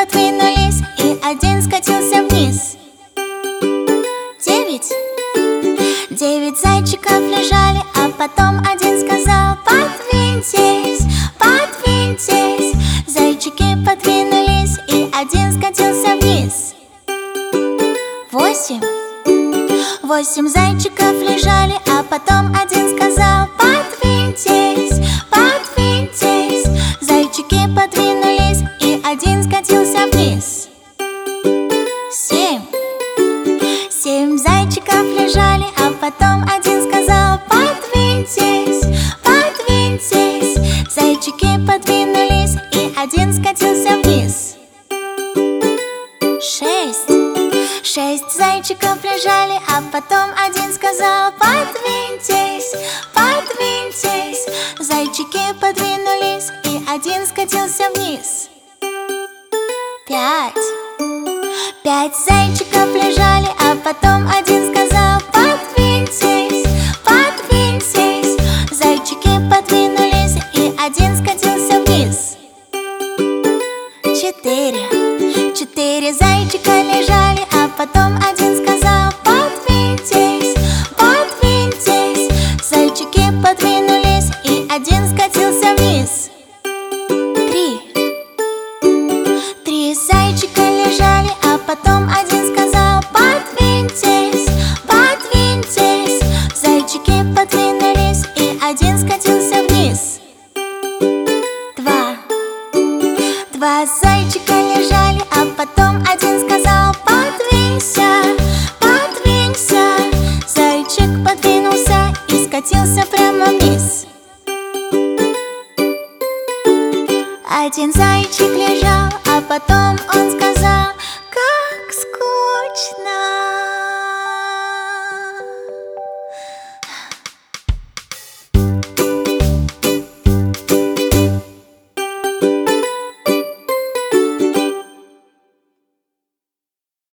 подвинулись, и один скатился вниз. 9. 9 зайчиков лежали, а потом один сказал: подвиньтесь, подвиньтесь. Зайчики подвинулись, и один скатился вниз. 8. 8 зайчиков лежали, а потом один сказал: подвиньтесь, подвиньтесь. Зайчики подвинулись, и один скатился вниз. 7. 7 зайчиков лежали, а потом один сказал: подвиньтесь, подвиньтесь. Зайчики подвинулись, и один скатился вниз. 6. 6 зайчиков лежали, а потом один сказал: подвиньтесь, подвиньтесь. Зайчики подвинулись, и один скатился вниз. 5. 5 зайчиков лежали, а потом один сказал: подвиньтесь, подвиньтесь. Зайчики подвинулись, и один скатился вниз. 4. 4 зайчика лежали, а потом один сказал: подвиньтесь, подвиньтесь. Зайчики подвинулись, и один скатился вниз. 3. 3 зайчика лежали, а потом один сказал: подвиньтесь, подвиньтесь. Зайчики подвинулись, и один скатился вниз. 2. 2 зайчика лежали, а потом один сказал: подвинься, подвинься. Зайчик подвинулся и скатился прямо вниз. Один зайчик лежал, а потом он сказал: